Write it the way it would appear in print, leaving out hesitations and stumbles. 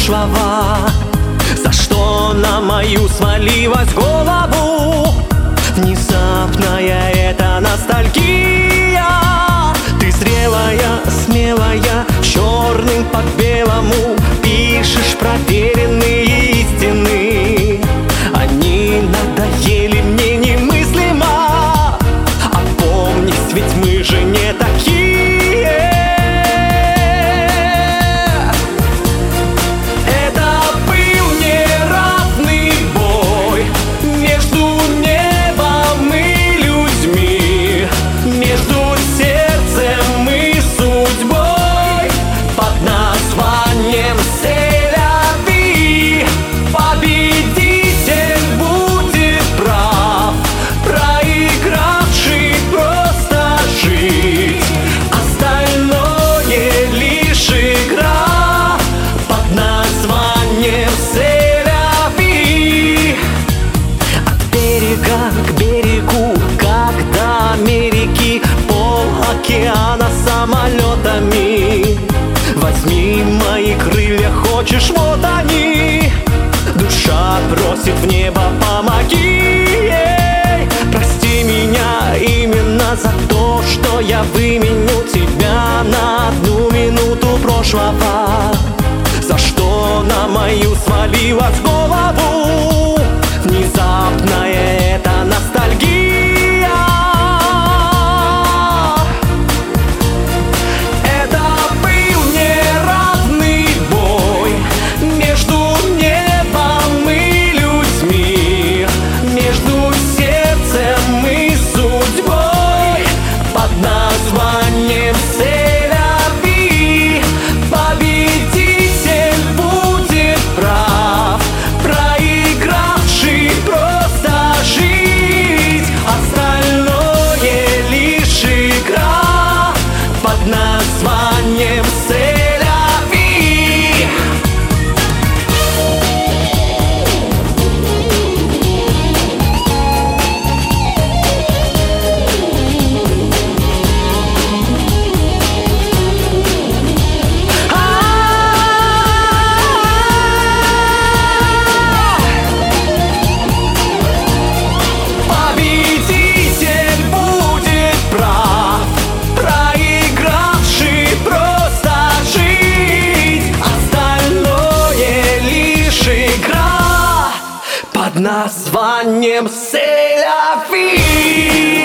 прошлого. За что на мою свалилась голову внезапная эта ностальгия? Ты зрелая, смелая, черным по белому пишешь проверенные истины. Они надоели мне немыслимо. Опомнись, ведь мы же не такие. Это был неравный бой между небом и людьми, между сердцем и судьбой, под названием «Селяви». Победитель будет прав, проигравший просто жить. Остальное лишь игра под названием «Селяви». От берега к берегу, как до Америки, пол океана самолетами. Возьми мои крылья, хочешь, вот они. Душа просит в небо, помоги ей. Прости меня именно за то, что я выменю тебя на одну минуту прошлого. За что на мою свалилась голову внезапная эта ностальгия? Это был неравный бой между небом и людьми, между сердцем и судьбой, под названием «Селяви». Победитель будет прав, проигравший просто жить. Остальное лишь игра под названием «Селяви». Победитель будет прав, проигравший просто жить. Остальное лишь игра под названием «Селяви».